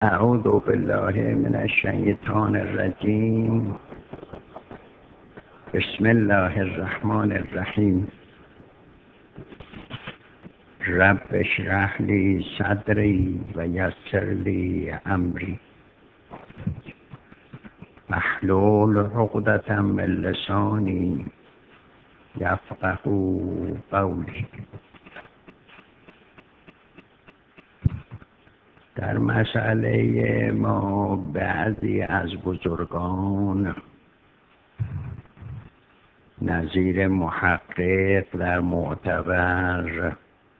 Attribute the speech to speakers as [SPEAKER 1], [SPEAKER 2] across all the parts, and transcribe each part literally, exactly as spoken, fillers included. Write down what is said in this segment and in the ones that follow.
[SPEAKER 1] اعوذ بالله من الشیطان الرجیم. بسم الله الرحمن الرحیم. رب اشرح لی صدری و یسر لی امری واحلل عقدة من لسانی یفقهوا قولی. در مسئله ما بعضی از بزرگان نظیر محقق در معتبر،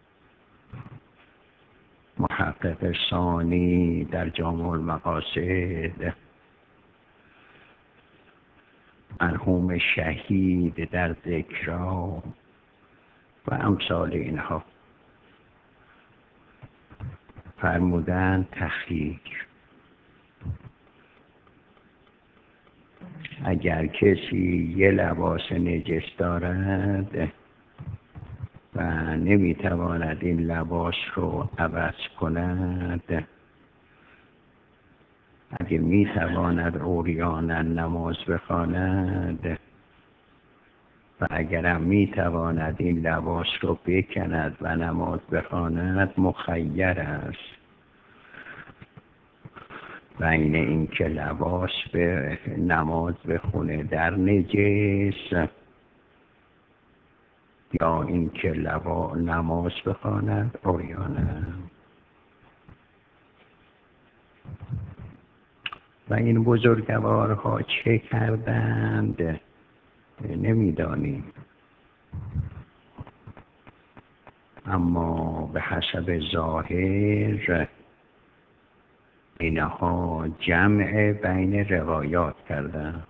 [SPEAKER 1] محقق ثانی در جامع المقاصد، مرحوم شهید در ذکرا و امثال اینها فرمودن تخییر. اگر کسی یه لباس نجس دارد و نمیتواند این لباس رو عوض کند، اگه میتواند عریانا نماز بخواند و اگرم میتواند این لباس رو بکند و نماز بخواند، مخیر است بین این که لباس به نماز بخونه در نجس یا این که لبا نماز بخواند عریانا. و این بزرگوارها چه کردند نمیدانیم، اما به حسب ظاهر اینها جمع بین روایات کردند.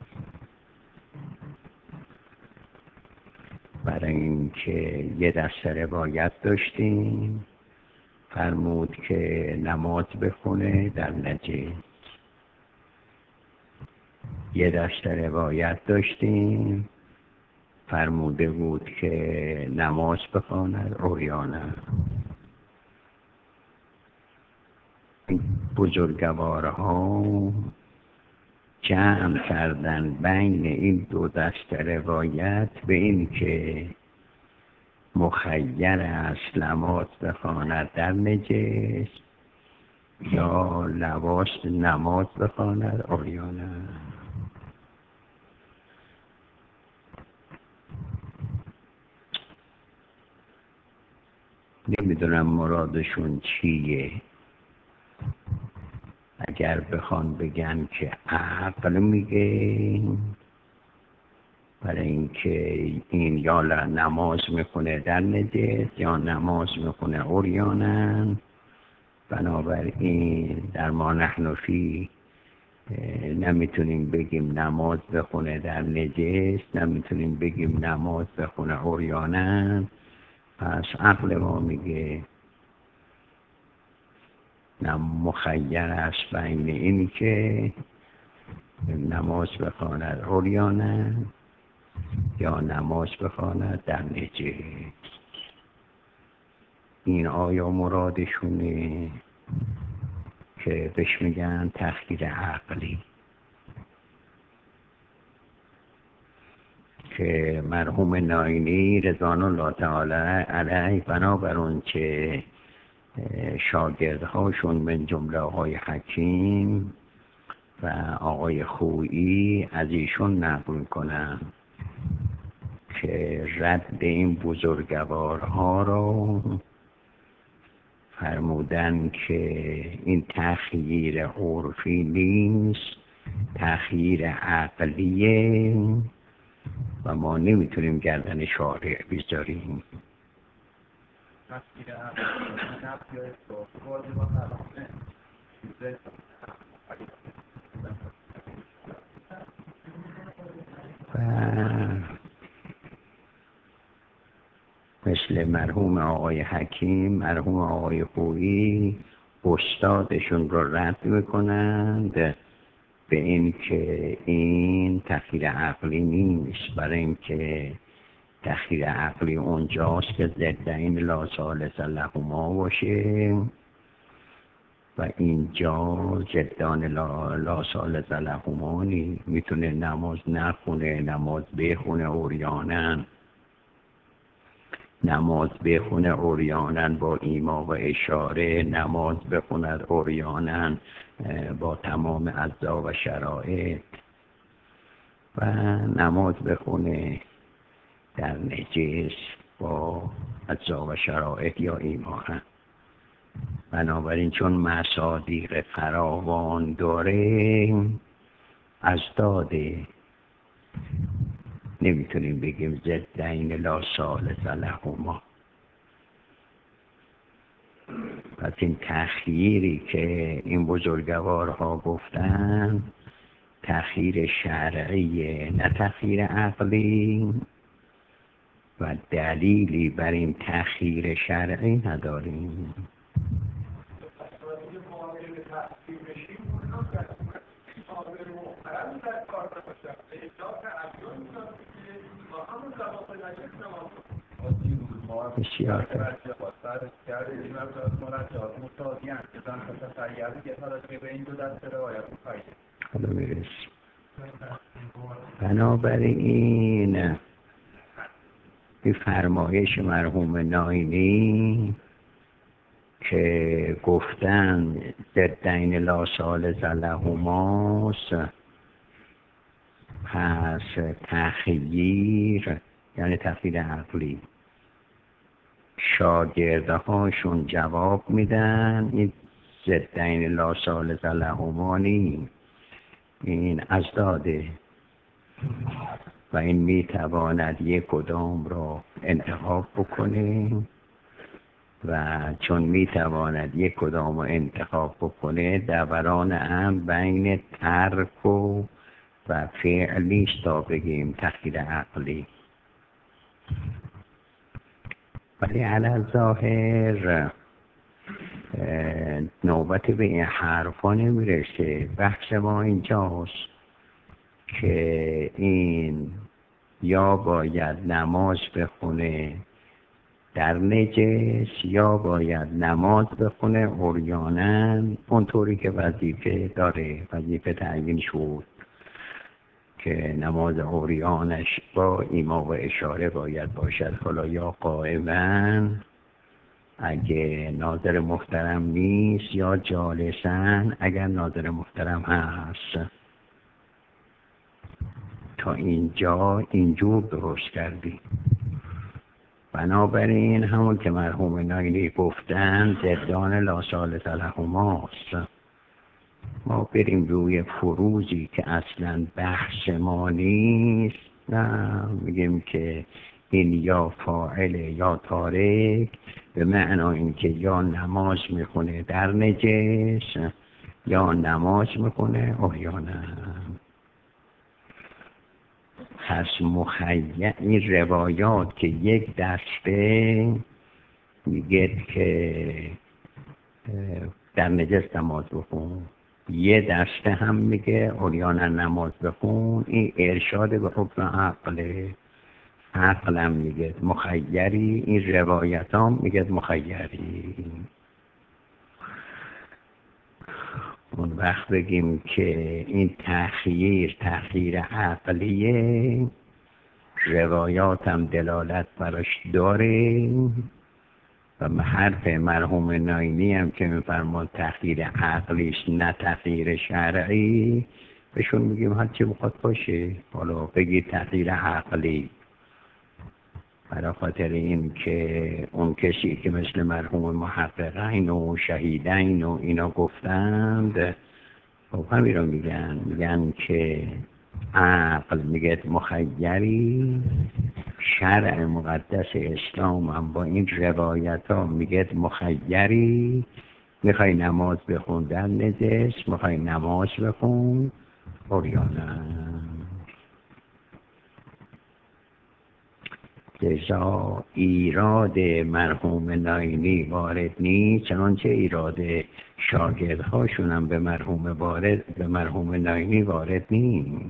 [SPEAKER 1] برای اینکه یه دست روایت داشتیم فرمود که نماز بخونه در نجس، یه دست روایت داشتیم فرموده بود که نماز بخواند عریانا. بزرگوارها جمع کردن بین این دو دست روایت به این که مخیر است نماز بخواند در نجس یا لباس نماز بخواند عریانا. نمیدونم مرادشون چیه. اگر بخوان بگن که عقل میگه برای اینکه این یا نماز میکنه در نجس یا نماز میکنه عریانا، بنابراین در ما نحن فی نمیتونیم بگیم نماز بخونه در نجس، نمیتونیم بگیم نماز بخونه عریانا. پس عقل ما میگه مخیر است بین این که نماز بخواند عریانا یا نماز بخواند در نجس. این آیا مرادشونه که بهش میگن تخییر عقلی، که مرحوم ناینی رضوان الله تعالی علیه بنابر اون که شاگردهاشون من جمله آقای حکیم و آقای خویی از ایشون نقل کنن که رد این بزرگوارها رو فرمودن که این تخییر عرفی نیست، تخییر عقلیه و ما نمیتونیم گردن شارع بذاریم. و مثل مرحوم آقای حکیم، مرحوم آقای خویی استادشون رو رد میکنند به این که این تخییر عقلی نیست، برای اینکه تخییر عقلی اونجاست که ضد این لا ثالث لهما باشه و اینجا جدان لا, لا سال زلهمانی میتونه نماز نخونه، نماز بخونه اوریانن، نماز بخونه اوریانن با ایما و اشاره، نماز بخوند اوریانن با تمام اجزا و شرایط، و نماز بخونه در نجس با اجزا و شرایط یا ایمان. بنابراین چون مصادیق فراوان داره از داده نمیتونیم بگیم ضدین لا ثالث لهما. پس این تأخیری که این بزرگوارها گفتن تأخیر شرعی نه تأخیر عقلی، و دلیلی بر این تأخیر شرعی نداریم. بسیار حالا میرس. بنابراین این فرمایش مرحوم ناینی که گفتن ضدین لا ثالث لهماست، پس تخییر یعنی تخییر عقلی، شاگرده هاشون جواب میدن این ضدین لا ثالث لهما نی، این از داده و این میتواند یک کدام را انتخاب بکنه، و چون میتواند یک کدام را انتخاب بکنه دوران هم بین ترک و و فعلیش تا بگیم تخییر عقلی. ولی علی ظاهر نوبت به این حرفا نمیرسه. بحث ما اینجاست که این یا باید نماز بخونه در نجس یا باید نماز بخونه عریانن، اونطوری که وظیفه داره، وظیفه تعیین شد که نماز عریانش با ایما و اشاره باید باشد، حالا یا قائما اگه ناظر محترم نیست یا جالسن اگر ناظر محترم هست. تا اینجا اینجور درست کردی. بنابراین همون که مرحوم ناینی گفتن ضدان لا ثالث لهماست. ما بریم روی فروزی که اصلا بحث ما نیست، نه میگیم که این یا فاعل یا تارک، به معنا اینکه یا نماز میخونه در نجس یا نماز میخونه احیانا. پس مخیل این روایات که یک دسته میگه که در نجس نماز بخون، یه دسته هم میگه عریانا نماز بخون، این ارشاد به حکم عقله. عقلم میگه مخیری، این روایت هم میگه مخیری. اون وقت بگیم که این تأخیر تأخیر عقلیه، روایات هم دلالت براش داره، و حرف مرحوم ناینی هم که میفرماد تأخیر عقلیش نه تأخیر شرعی، بهشون میگیم هر چی بخواد باشه، حالا بگید تأخیر عقلی، برای خاطر این که اون کسی که مثل مرحوم محققین و شهیدین و اینا گفتند، خب همین رو میگن، میگن که عقل میگه مخیری، شرع مقدس اسلام هم با این روایت ها میگه مخیری، میخوای نماز بخون در نجس، میخوای نماز بخون عریانا. لذا ایراد مرحوم ناینی وارد نیست، چنانچه ایراد شاگردهاشون هم به مرحوم وارد به مرحوم ناینی وارد نیست.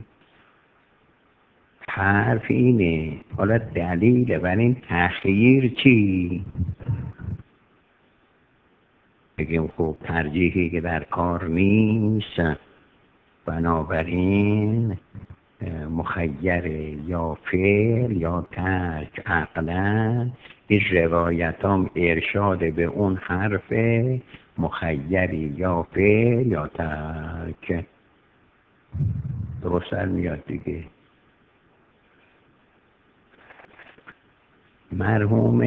[SPEAKER 1] حرف اینه. حالا دلیل بر این تأخیر چی؟ بگیم خوب ترجیحی که در کار نیست، بنابراین مخیر یا فعل یا ترک عقلا. این روایت هم ارشاد به اون حرف مخیری یا فعل یا ترک. درست میاد دیگه. مرحوم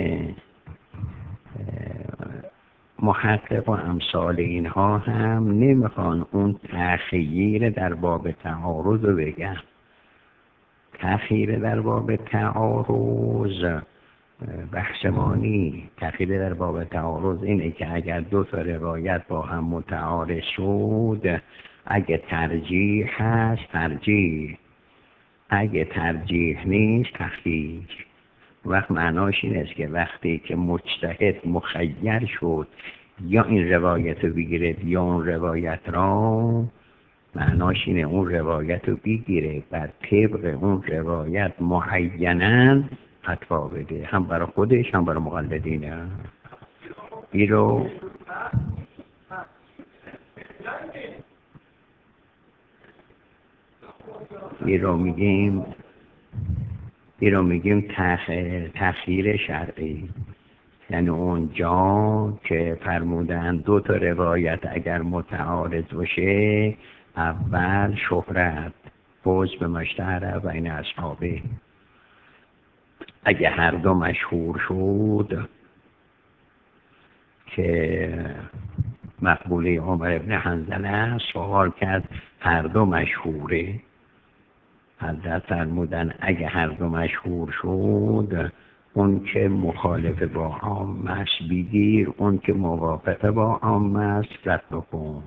[SPEAKER 1] محقق و امثال اینها هم نمیخوان اون تأخیر در باب تعارض رو بگن. تأخیر در باب تعارض بحثمانی. تأخیر در باب تعارض اینه که اگر دو تا روایت با هم متعارض شد، اگه ترجیح هست ترجیح، اگه ترجیح نیست تخییر. وقت معناش این است که وقتی که مجتهد مخیر شد یا این روایت رو بگیره یا اون روایت را، معناش اینه اون روایت رو بگیره و طبق اون روایت معیناً فتوا بده، هم برای خودش هم برای مقلدینه. این رو این رو میگیم این رو میگیم تأخیر شرعی. یعنی اونجا که فرمودن دو تا روایت اگر متعارض باشه، اول شهرت فوز به مشتهر و این اصحابه، اگه هر دو مشهور شد که مقبوله عمر ابن حنظله سوال کرد هر دو مشهوره، حضرت فرمودن اگه هر دو مشهور شد، اون که مخالف با عام است بگیر، اون که موافق با عام است رد بکن.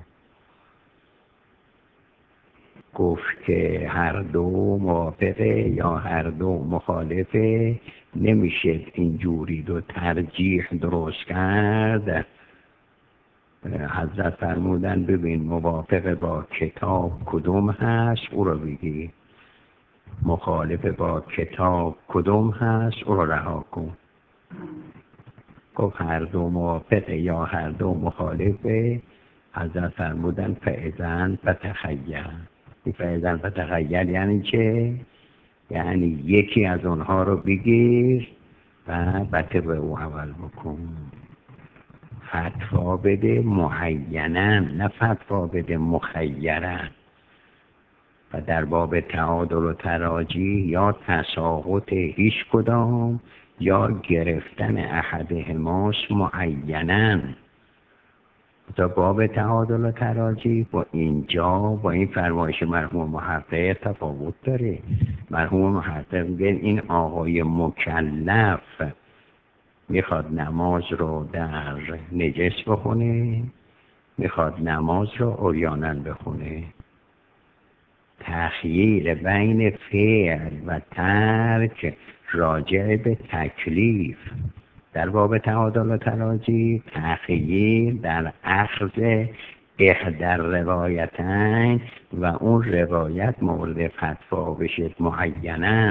[SPEAKER 1] گفت که هر دو موافقه یا هر دو مخالفه، نمیشه اینجوری دو ترجیح درست کرد. حضرت فرمودن ببین موافق با کتاب کدوم هست او رو بگی، مخالف با کتاب کدوم هست او رو رها کن. گفت هر دو موافقه یا هر دو مخالفه، حضرت فرمودن فاذن فتخیر. فاذن فتخیر یعنی چه؟ یعنی یکی از اونها رو بگیر و بطه به او عمل بکن. فتوا بده معیناً، نه فتوا بده مخیراً. و در باب تعادل و تراجیح یا تساقط هیچ کدام یا گرفتن احدهماست معیناً. تا باب تعادل و تراجیح با اینجا با این فرمایش مرحوم محقق تفاوت داره. مرحوم محقق میگه این آقای مکلف میخواد نماز رو در نجس بخونه، میخواد نماز رو عریانا بخونه. تخییر بین فعل و ترک راجع به تکلیف. در باب تعادل و تراجیح تخییر در اخذ احدر روایتین و اون روایت مورد فتوا بشه معیناً.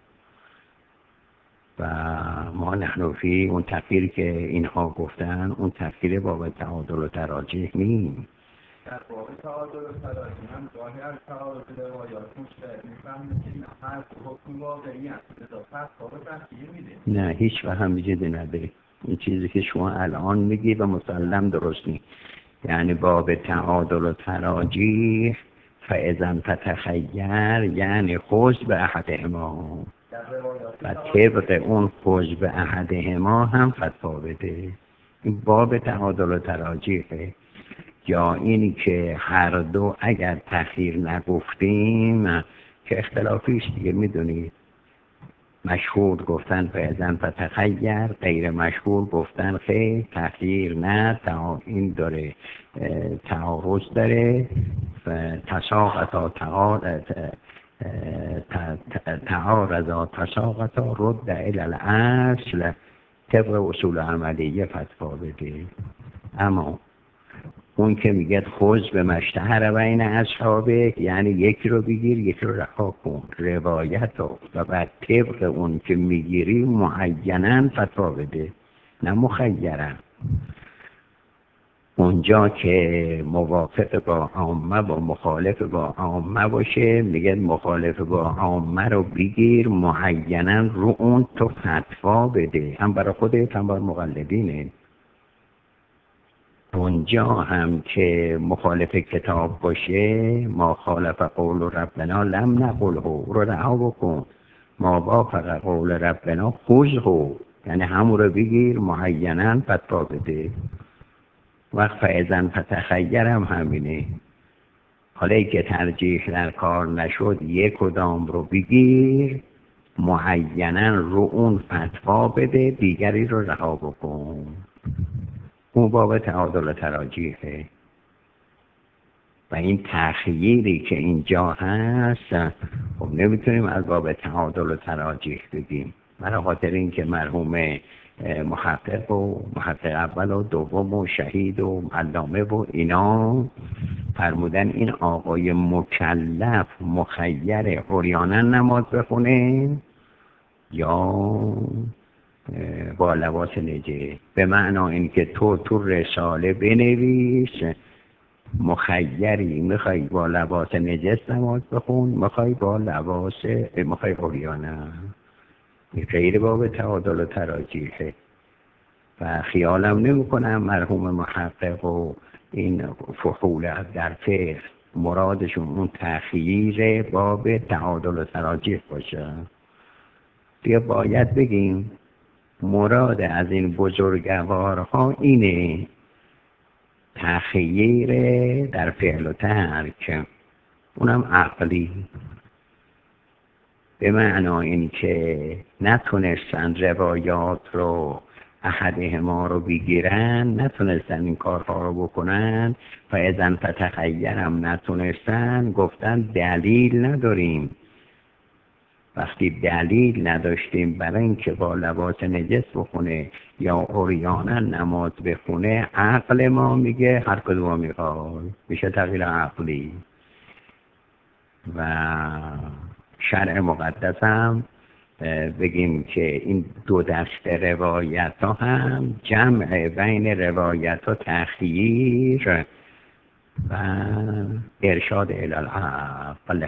[SPEAKER 1] و ما نحنفی اون تفسیری که اینها گفتن اون تفسیر باب تعادل و تراجیح نیست.
[SPEAKER 2] در باب تعادل و تراجیح هم گاهی از تعادل روایات مشتهد میفهمه که این هر حکم واقعی هست اضافت باب تفسیر میده.
[SPEAKER 1] نه هیچ و هم وجود نداره. این چیزی که شما الان میگی و مسلم درست نیست. یعنی باب تعادل و تراجیح فاذا فتخیر یعنی خوز به احدهما و طبق اون خوز به احدهما هم فتوا بده. این باب تعادل و تراجیحه. یا اینی که هر دو اگر تخییر نگفتیم که اختلافیش دیگه میدونید، مشهور گفتن فاذا فتخیر، غیر مشهور گفتن خیر تخییر نه، این داره تعارض داره. تساقطا تعارض تعارضا تساقطا رد الی الاصل، طبق اصول عملیه فتوا بده. اما اون که میگه خوز به مشتهر بین اصحابه یعنی یکی رو بگیر یکی رو رها کن، روایت رو و بعد طبق اون که میگیری معیناً فتوا بده، نه مخیراً. اونجا که موافق با عامه با مخالف با عامه باشه میگه مخالف با عامه رو بگیر معینا رو اون تو فتوا بده، هم برای خودت هم برای مقلدینه. اونجا هم که مخالف کتاب باشه ما خالف قول ربنا لم نقله رو رها بکن، ما وافق قول ربنا خذه، یعنی همون رو بگیر معینا فتوا بده. وقت فایزن فتخیر هم همینه. حالا ای که ترجیح در کار نشد یک کدام رو بگیر معینا رو اون فتوا بده، دیگری رو رها بکن. اون باب تعادل و تراجیحه. و این تخییری که اینجا هست خب نمیتونیم از باب تعادل و تراجیح بگیم، برای خاطر اینکه مرحوم محقق و محقق اول و دوم و شهید و علامه و اینا فرمودن این آقای مکلف مخیر عریانا نماز بخونه یا با لباس نجس، به معنا اینکه تو تو رساله بنویس مخیری، میخوای با لباس نجس نماز بخون، میخوای با لباس میخوای عریانا. غیر باب تعادل و تراجیحه. و خیالم نمی کنم مرحوم محقق و این فحول در فقه مرادشون اون تخییر باب تعادل و تراجیح باشه. بیا باید بگیم مراد از این بزرگوارها اینه تخییر در فعل و ترک، اونم عقلی، به معنا این که نتونستن روایات رو احدهما رو بگیرن، نتونستن این کارها رو بکنن، فاذا فتخیرم نتونستن، گفتن دلیل نداریم. وقتی دلیل نداشتیم برای اینکه با لباس نجس بخونه یا عریانا نماز بخونه، عقل ما میگه هر کدوم میخواد، میشه تغییر عقلی. و شرع مقدس هم بگیم که این دو دست روایت ها هم جمع بین روایت ها تخییر و ارشاد الالعقل.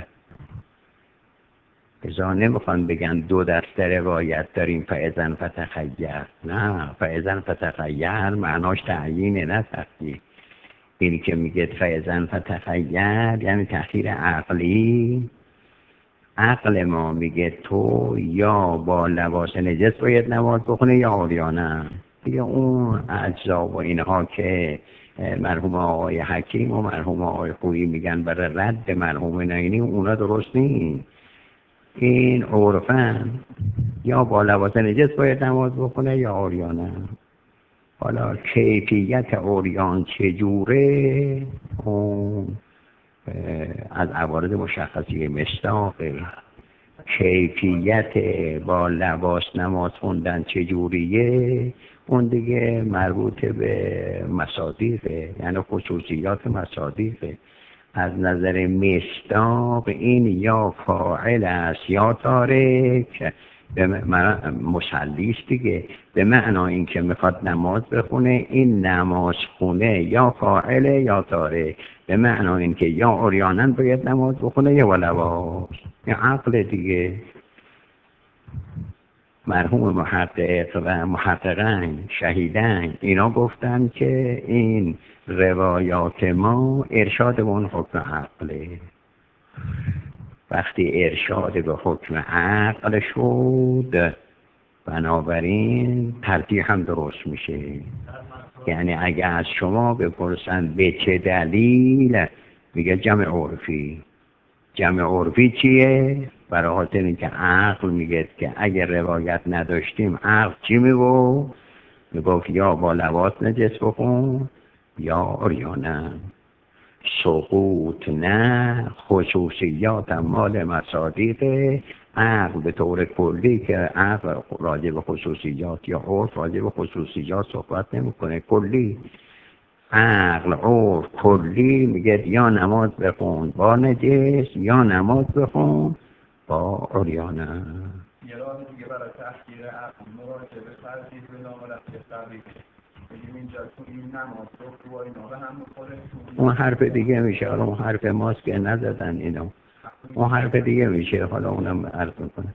[SPEAKER 1] ازا نمیخوان بگن دو دست روایت داریم فاذا فتخیر، نه، فاذا فتخیر معناش تعیینه نه تخییر. اینی که میگه فاذا فتخیر یعنی تخییر عقلی. عقل ما میگه تو یا با لباس نجس باید نماز بخونه یا عریانا. دیگه اون اجزا و اینها که مرحوم آقای حکیم و مرحوم آقای خویی میگن برای رد مرحوم ناینی، اونا درست نیست. این عرفن یا با لباس نجس باید نماز بخونه یا عریانا. حالا کیفیت عریان چجوره اون از عوارض مشخصی مصداق. کیفیت با لباس نماز خوندن چجوریه اون دیگه مربوط به مصادیقه، یعنی خصوصیات مصادیقه. از نظر مصداق این یا فاعل است یا تارک، به مصلی است دیگه، به معنا این که میخواد نماز بخونه این نماز خونه یا فاعله یا تارک، به معنا این که یا عریانا باید نماز بخونه یا لباس. این عقل دیگه. مرحوم محقق و محققان شهیدان اینا گفتن که این روایات ما ارشاد به اون حکم عقله. وقتی ارشاد به حکم عقل شد بنابراین ترجیح هم درست میشه. یعنی اگه از شما بپرسن به چه دلیل، میگه جمع عرفی. جمع عرفی چیه؟ برای خاطر اینکه عقل میگه که اگر روایت نداشتیم عقل چی میگو؟ میگفت یا با لباس نجس بخون یا عریانا. سقوط نه، خصوصیات مال مصادیق عقل به طور کلی، که عقل راجع به خصوصیات یا عرف راجع به خصوصیات صحبت نمیکنه، کلی. عقل عرف کلی میگه یا نماز بخون با نجس یا نماز بخون با عریانا.
[SPEAKER 2] یه راه دیگه برای تحقیر عقل مراجعه به ترجیح به نام رفت تبریک بگیم اینجا تو این نماز رو تو اینا به هم میخوره.
[SPEAKER 1] اون حرف دیگه میشه، حالا اون حرف ماست که نزدن اینو، اون حرف دیگه میشه، حالا اونم عرض میکنه.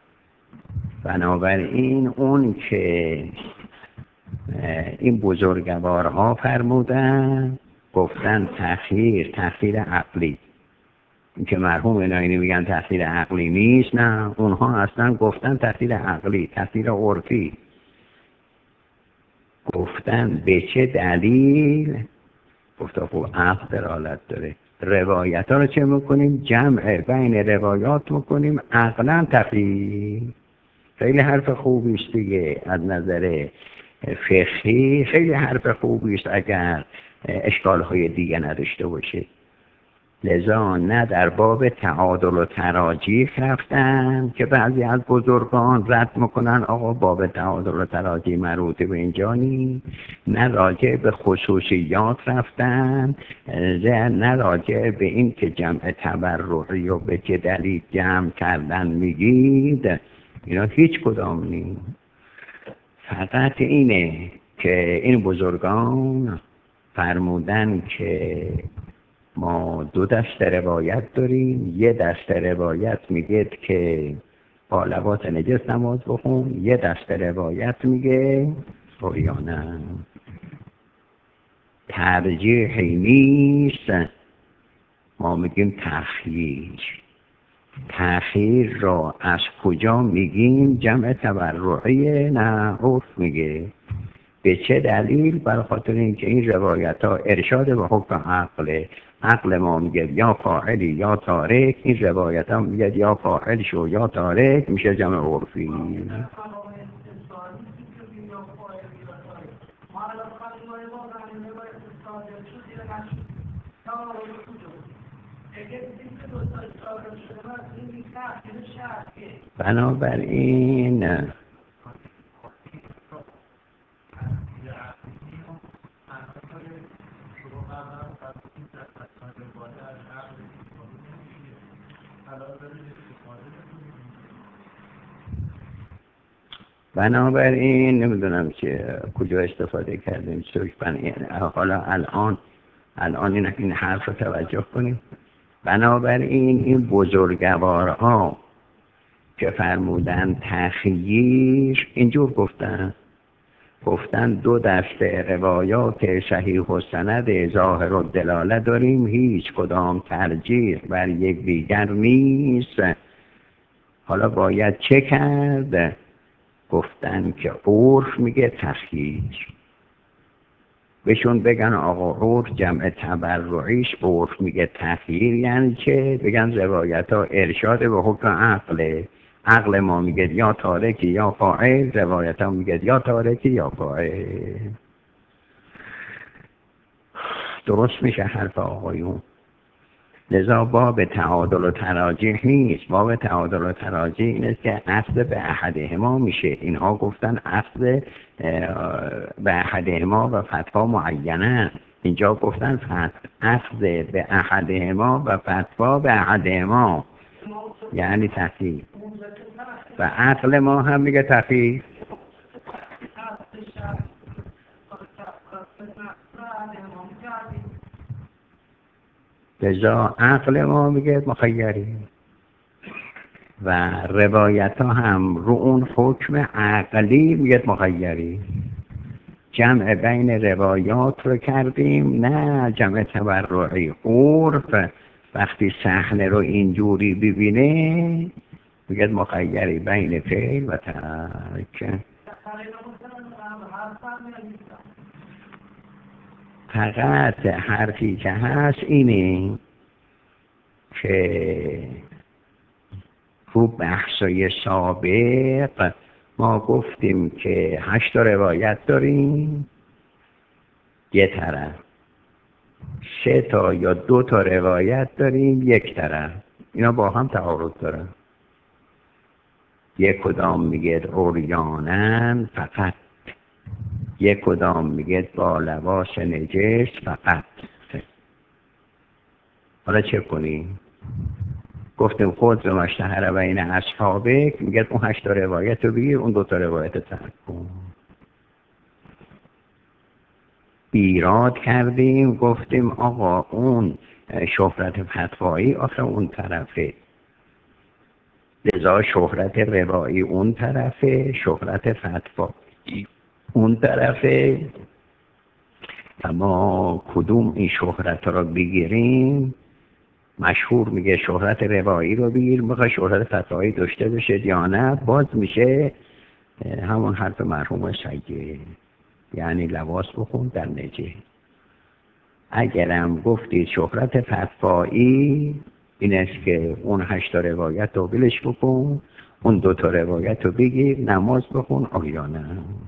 [SPEAKER 1] بنابراین اون که این بزرگوارها فرمودن گفتن تأخیر تأخیر عقلی، این که مرحوم الهی میگن تأخیر عقلی نیست، نه اونها اصلا گفتن تأخیر عقلی، تأخیر عرفی. گفتن به چه دلیل؟ گفتا خب عقل دلالت داره. روایت ها رو چه میکنیم؟ جمع بین روایات میکنیم، عقلا تأخیر. خیلی حرف خوبی است دیگه، از نظر فقهی خیلی حرف خوبی است اگر اشکال های دیگه نداشته باشه. لذا نه در باب تعادل و تراجیح رفتن که بعضی از بزرگان رد میکنن آقا باب تعادل و تراجیح مربوط به اینجا نیست، نه راجع به خصوصیات رفتن، نه راجع به این که جمع تبرعی و به چه دلیل جمع کردن میگید، اینا هیچ کدام نیست. فقط اینه که این بزرگان فرمودن که ما دو دست روایت داریم، یه دست روایت میگه که با لباس نجس نماز بخون، یه دست روایت میگه عریانه. ترجیحی نیست، ما میگیم تأخیر. تأخیر را از کجا میگیم؟ جمع تبرعی، نه عرف میگه. به چه دلیل؟ بر خاطر اینکه این روایت ها ارشاد به حکم عقله. عقل ما میگه یا فاعلی یا تارک، این روایت ها میگه یا فاعل شو یا تارک، میشه جمع عرفی. بنابراین بنابراین نمیدونم که کجا استفاده کردیم سوشبن. حالا الان الان این, این حرف رو توجه کنیم. بنابراین این بزرگوارها که فرمودن تأخیر، اینجور گفتن گفتن دو دسته روایات صحیح و سند ظاهر و دلاله داریم، هیچ کدام ترجیح بر یک دیگر نیست. حالا باید چه کرد؟ گفتن که عرف میگه تأخیر. بهشون بگن آقا عرف جمع تبرعیش عرف میگه تأخیر یعنی چه؟ بگن روایت ها ارشاد به حکم عقله. عقل ما میگه یا تارکی یا فاعل، روایت ها میگه یا تارکی یا فاعل. درست میشه حرف آقایون. لذا باب تعادل و تراجیح نیست. باب تعادل و تراجیح اینه که اصل به احدهما میشه. اینها گفتن اصل به احدهما و فتوا معینه. اینجا گفتن اصل به احدهما و فتوا به احدهما، یعنی تخییر. و عقل ما هم میگه تخییر. لذا عقل ما میگه مخیری و روایت ها هم رو اون حکم عقلی میگه مخیری. جمع بین روایات رو کردیم، نه جمع تبرعی. عرف وقتی صحنه رو اینجوری ببینه میگه مخیری بین فعل و ترک. فقط حرفی که هست اینه که تو بحثای سابق ما گفتیم که هشت روایت داریم یه طرف، سه تا یا دو تا روایت داریم یک طرف. اینا با هم تعارض دارن. یک کدام میگه عریانن فقط، یک کدام میگه با لباس نجس فقط. حالا چه کنیم؟ گفتیم خود رو مشتهر بین اصحابه، میگه اون هشت روایت رو بگیر، اون دو تا روایت ترک کن. ایراد کردیم، گفتیم آقا اون شهرت فتوایی آخه اون طرفه، لذا شهرت روایی اون طرفه، شهرت فتوایی اون طرفه. اما کدوم این شهرت را بگیریم؟ مشهور میگه شهرت روایی رو بگیر، میخوای شهرت فتوایی داشته بشه یا نه، باز میشه همون حرف مرحوم سیدی، یعنی لباس بخون در نجه. اگرم گفتید شهرت فتوایی این است که اون هشتا روایت رو بلش بکن، اون دوتا روایت رو بگیر، نماز بخون آیانه.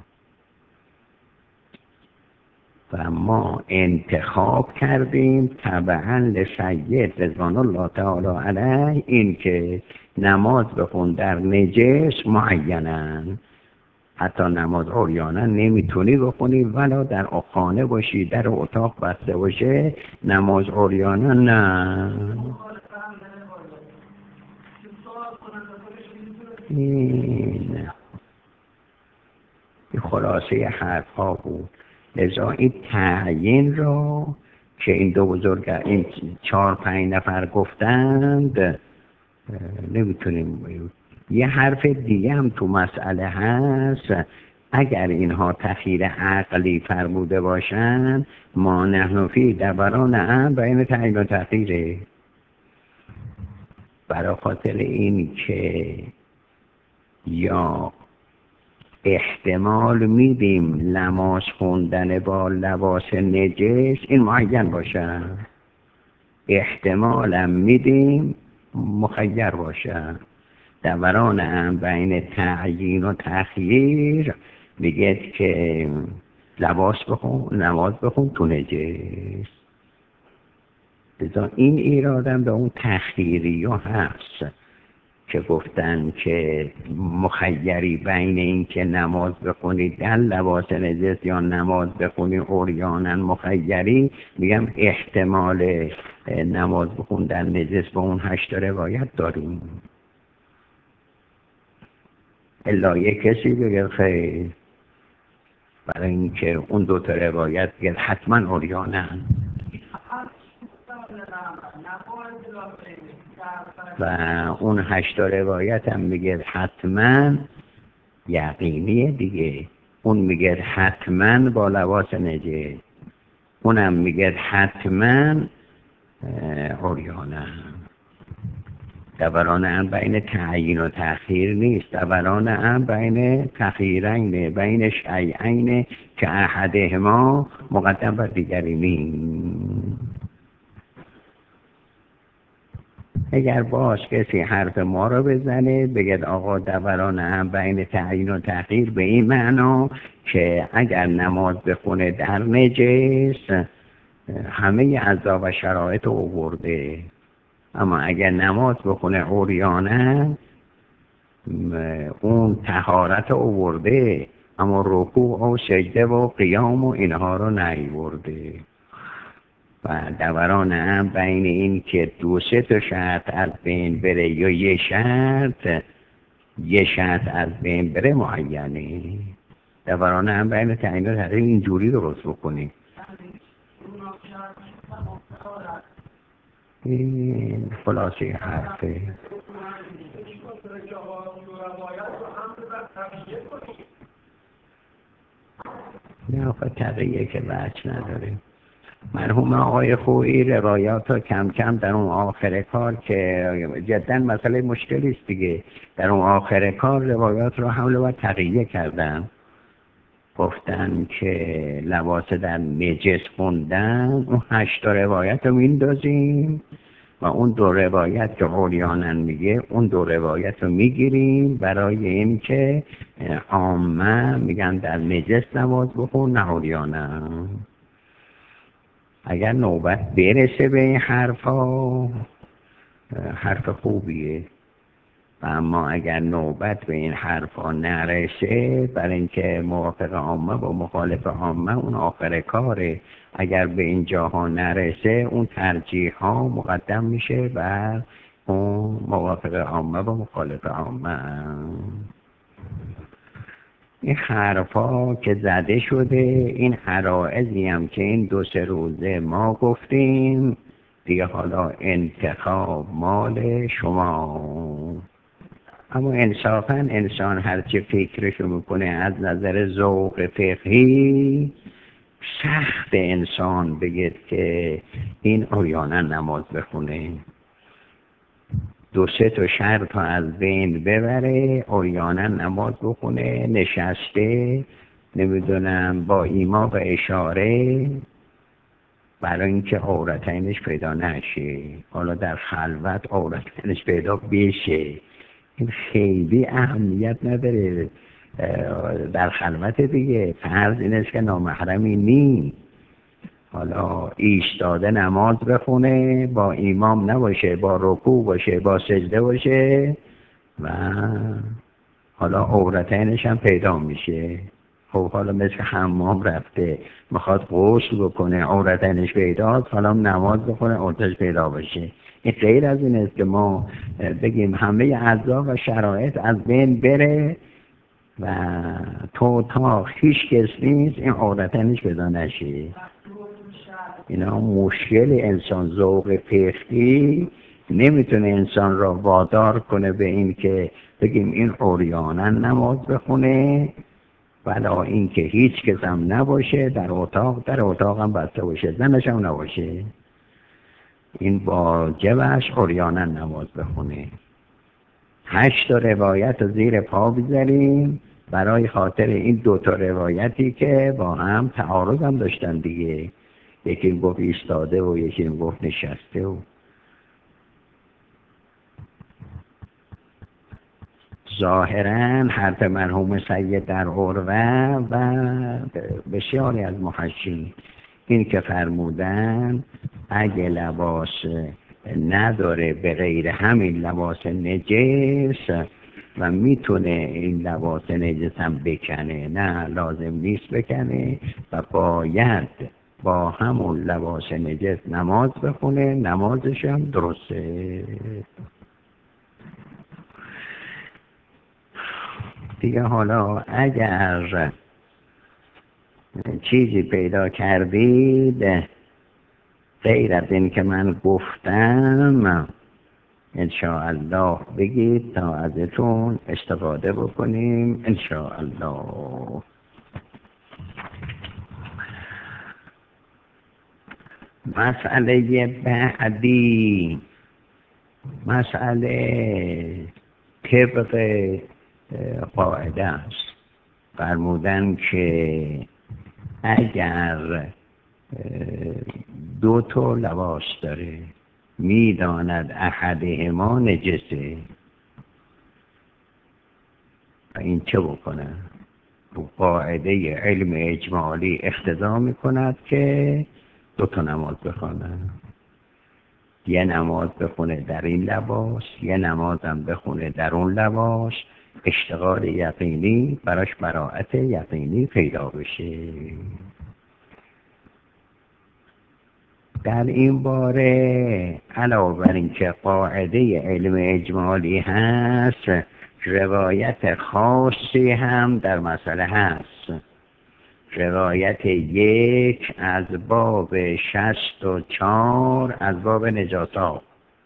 [SPEAKER 1] و ما انتخاب کردیم طبعا لسید رضوان الله تعالی علیه این که نماز بخون در نجس معینن، حتی نماز عریانه نمیتونی بخونی، ولا در خانه باشی در اتاق بسته باشه نماز عریانه نه. این خلاصه حرف ها بود. لذا این تعیین را که این دو بزرگ این چهار پنج نفر گفتند نمیتونیم. یه حرف دیگه هم تو مسئله هست، اگر اینها تخییر عقلی فرموده باشن ما نحن فی دوران هم بین تعیین و تخییره، برای خاطر این که یا احتمال میدیم نماز خوندن با لباس نجس این معین باشه، احتمالم میدیم مخیر باشه. دوران هم بین تعیین و تخییر میگه که لباس بخون، نماز بخون تو نجس. لذا این ایرادم به اون تخییری ها هست که گفتن که مخیری بین این که نماز بخونید در لباس نجس یا نماز بخونید عریانا مخیری، میگم احتمال نماز بخوندن نجس با اون هشت روایت داریم. الا یک کسی بگه خیر، برای اینکه اون دو تا روایت بگه حتما عریانا و اون هشتا روایت هم میگه حتما یقینیه دیگه، اون میگه حتما با لباس نجس، اونم میگه حتما عریانا. دوران هم بین تعیین و تأخیر نیست، دوران هم بین تخییرین، بین شیئین که احدهما مقدم بر دیگری نیست. اگر باز کسی حرف ما رو بزنه بگید آقا دوران هم بین تعیین و تأخیر به این معنا که اگر نماز بخونه در نجس همه اعضا و شرایط رو آورده، اما اگر نماز بخونه عریانه اون طهارت رو آورده اما رکوع و سجده و قیام و اینها رو نیورده. و دوران هم بین این که دو سه تا شرط از بین بره یا یه شرط یه شرط از بین بره معینه. دوران هم بین تعیین و تغییر اینجوری درست بکنیم. این خلاصه حرفه. نه آقا تغییه که بحث نداریم. مرحوم آقای خویی روایات ها کم کم در اون آخر کار که جدا مسئله مشکلی است دیگه، در اون آخر کار روایات رو حمله و تغییه کردن، گفتن که لباس در نجس خوندن اون هشتا روایت رو میندازیم و اون دو روایت که عریانا میگه اون دو روایت رو میگیریم برای این که عامه میگن در نجس نماز بخون نه عریانا. اگر نوبت برسه به این حرفا حرف خوبیه، اما اگر نوبت به این حرفا نرسه برای اینکه موافق عامه با مخالف عامه اون آخر کاره، اگر به این جاها نرسه اون ترجیح ها مقدم میشه بر اون موافق عامه با مخالف عامه. این حرفا که زده شده، این عرائضی هم که این دو سه روزه ما گفتیم، دیگه حالا انتخاب مال شما. اما انصافا انسان هرچه فکرشو میکنه از نظر ذوق فقهی، سخت انسان بگید که این عریانا نماز بخونه، دو سه تا شرط از بین ببره، عریانا نماز بخونه، نشسته نمیدونم با ایما و اشاره، برای اینکه عورتینش پیدا نشه، حالا در خلوت عورتینش پیدا بشه، این خیلی اهمیت نداره در خلوت دیگه. فرض این است که نامحرمی نی، حالا ایستاده نماز بخونه، با امام نباشه، با رکوع باشه، با سجده باشه و حالا عورتینش هم پیدا میشه. خب حالا مثل حمام رفته میخواد غسل بکنه، عورتینش پیداست، حالا نماز بخونه عورتش پیدا باشه. این غیر از این است که ما بگیم همه اعضا و شرایط از بین بره و تو تا هیچ کس نیست این عورتینش پیدا نشه. اینا مشکل انسان ذوق فقهی نمیتونه انسان را وادار کنه به این که بگیم این عریانا نماز بخونه، ولا این که هیچ کس هم نباشه در اتاق، در اتاق هم بسته باشه، زنش هم نباشه، این واجبش عریانا نماز بخونه. هشت تا روایت زیر پا بذاریم برای خاطر این دو تا روایتی که با هم تعارض هم داشتن دیگه، یکی گفت ایستاده و یکی گفت نشسته. و ظاهرا حرف مرحوم سید در عروه و بسیاری از محشین این که فرمودن اگه لباس نداره به غیر همین لباس نجس و میتونه این لباس نجس هم بکنه، نه لازم نیست بکنه و باید با همون لباس نجس نماز بخونه، نمازش هم درسته. دیگه حالا اگر چیزی پیدا کردید غیر از این که من گفتم انشاءالله بگید تا ازتون استفاده بکنیم انشاءالله. مسئله بعدی مسئله طبق قاعده است، فرمودن که اگر دو تا لباس داره میداند احدهما نجسه، این چه بکنه؟ قاعده علم اجمالی اقتضا میکند که دو تا نماز بخونه، یه نماز بخونه در این لباس، یه نماز هم بخونه در اون لباس، اشتغال یقینی براش براءت یقینی پیدا بشه. در این باره علاوه بر این که قاعده علم اجمالی هست، روایت خاصی هم در مسئله هست. روایت یک از باب شصت و چار از باب نجاسات،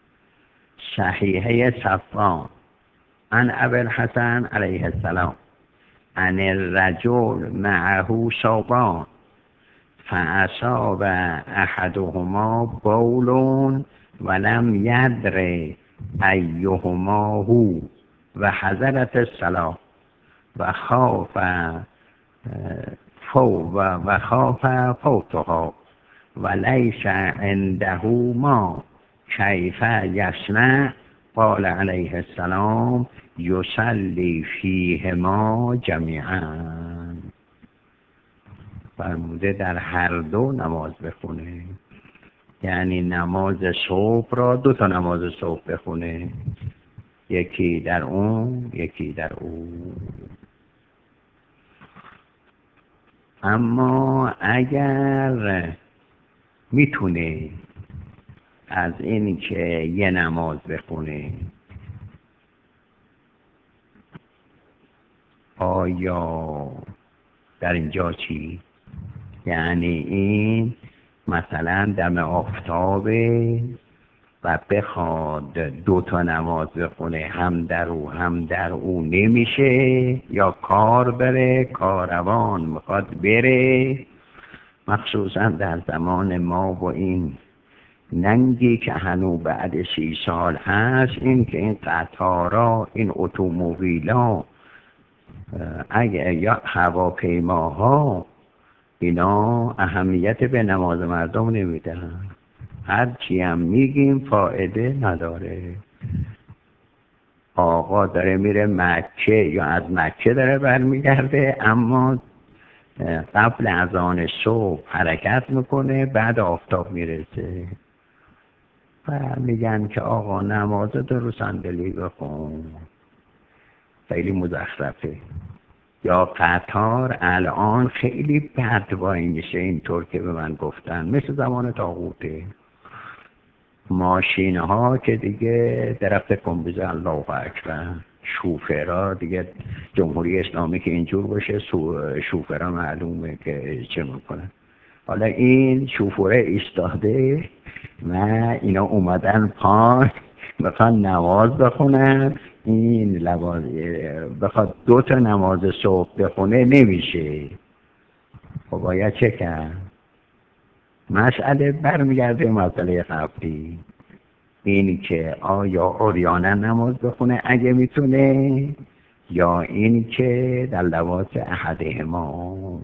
[SPEAKER 1] صحیحه صفان عن ابی الحسن علیه السلام عن الرجل معه ثوبان فاصاب احدهما بول ولم يدر ایهما هو و حضرت الصلاة و خاف فو و خاف فوتها و لیس عنده ما کیف یصنع قال علیه السلام یصلی فیهما جمیعا. فرموده در هر دو نماز بخونه، یعنی نماز صبح را دو تا نماز صبح بخونه، یکی در اون یکی در اون. اما اگر میتونه از این که یه نماز بخونه، آیا در اینجا چی؟ یعنی این مثلا دم آفتابه و بخواد دو تا نماز بخونه هم در او هم در او نمیشه، یا کار بره، کاروان میخواد بره، مخصوصا در زمان ما با این ننگی که هنو بعد سی سال هست، این که این قطارا، این اتومبیلا، اگه یا هواپیماها، اینا اهمیت به نماز مردم نمیدن. هرچی هم میگیم فایده نداره. آقا داره میره مکه یا از مکه داره برمیگرده، اما قبل از آن صبح حرکت میکنه، بعد آفتاب میرسه و میگن که آقا نماز رو صندلی بخون، خیلی مزخرفه. یا قطار الان خیلی بد وای میشه، اینطور که به من گفتن مثل زمان طاغوته. ماشین ها که دیگه درخت کنبیزه الله اکبر، شوفرها دیگه جمهوری اسلامی که اینجور باشه، شوفرها معلومه که چه میکنن. حالا این شوفره ایستاده و اینا اومدن پای میخوان نماز بخونن، این لواز بخواد دو تا نماز صبح بخونه نمیشه. خب باید چه کرد؟ مسئله برمیگرده مسئله قبلی، این که آیا عریانه نماز بخونه اگه میتونه، یا این که در لباس احدهما.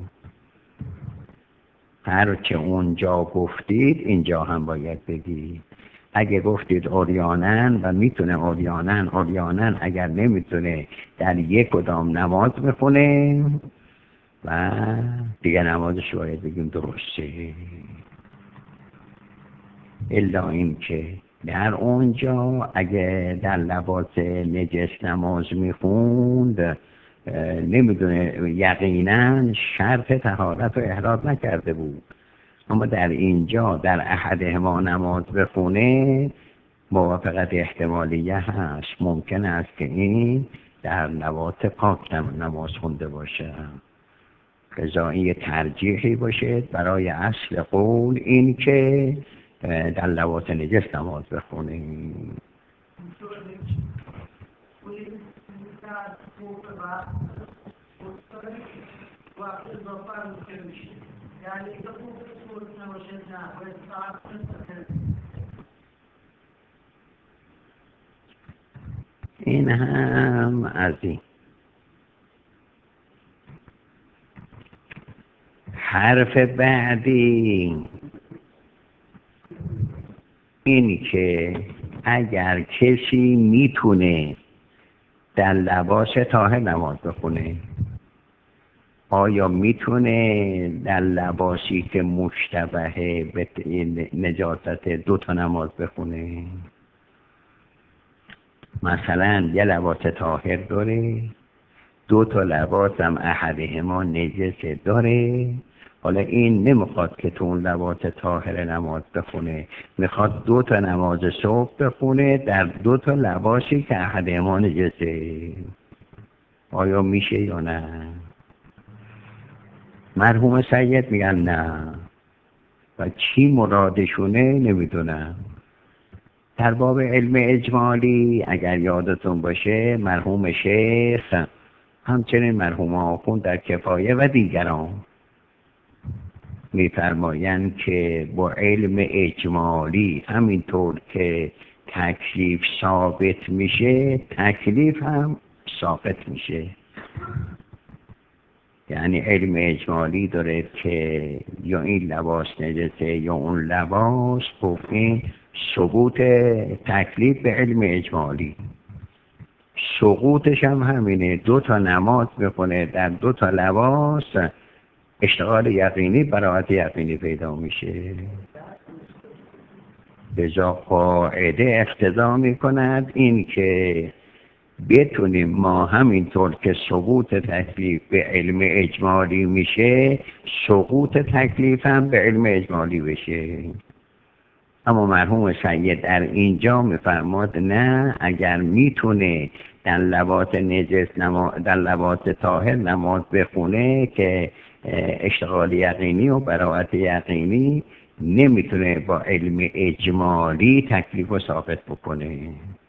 [SPEAKER 1] هر که اونجا گفتید اینجا هم باید بگید. اگه گفتید عریانن و میتونه عریانن، عریانن اگر نمیتونه در یک کدام نماز بخونه و دیگه نمازش باید بگیم درسته. الا این که در اونجا اگه در لباس نجس نماز میخوند، نمیدونه یقینا شرط طهارت رو احراز نکرده بود، اما در اینجا در احدهما نماز بخونه، موافقت احتمالیه هست، ممکن است که این در لباس پاک نماز خونده باشه. قضایی ترجیحی باشه برای اصل قول این که در لباس نجس نماز بخونه. این هم از این حرف بعدی، این که اگر کسی میتونه در لباس طاهر نماز بخونه، آیا میتونه در لباسی که مشتبه به نجاست دو تا نماز بخونه؟ مثلا یه لباس طاهر داره، دو تا لباس هم احدهما نجس داره، حالا این نمیخواد که تو اون لباس طاهر نماز بخونه، میخواد دو تا نماز صبح بخونه در دو تا لباسی که احدهما نجسه. آیا میشه یا نه؟ مرحوم سید میگن نه، و چی مرادشونه نمیدونم. در باب علم اجمالی اگر یادتون باشه، مرحوم شیخ همچنین مرحوم آخوند در کفایه و دیگران میفرمایند که با علم اجمالی همینطور که تکلیف ثابت میشه، تکلیف هم ثابت میشه. یعنی علم اجمالی داره که یا این لباس نجسه یا اون لباس، خب این ثبوت تکلیف به علم اجمالی. سقوطش هم همینه، دو تا نماز بخونه در دو تا لباس، اشتغال یقینی براحت یقینی پیدا میشه. به جا قاعده اقتضا میکند این که بتونیم ما همینطور که سقوط تکلیف به علم اجمالی میشه، سقوط تکلیف هم به علم اجمالی بشه. اما مرحوم سید در اینجا میفرماد نه، اگر میتونه در لبات نجس نما... در لبات طاهر نماز بخونه که اشتغال یقینی و براءت یقینی، نمیتونه با علم اجمالی تکلیف رو ثابت بکنه.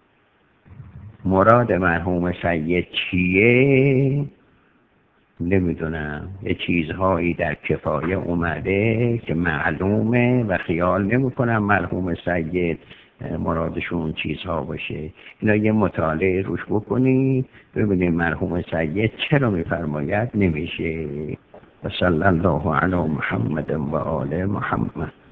[SPEAKER 1] مراد مرحوم سید چیه نمیدونم، یه چیزهایی در کفایه اومده که معلومه و خیال نمیکنم مرحوم سید مرادشون چیزها باشه. اینا یه مطالعه روش بکنی ببینید مرحوم سید چرا میفرماید نمیشه. و صلی الله علی محمد و آل محمد.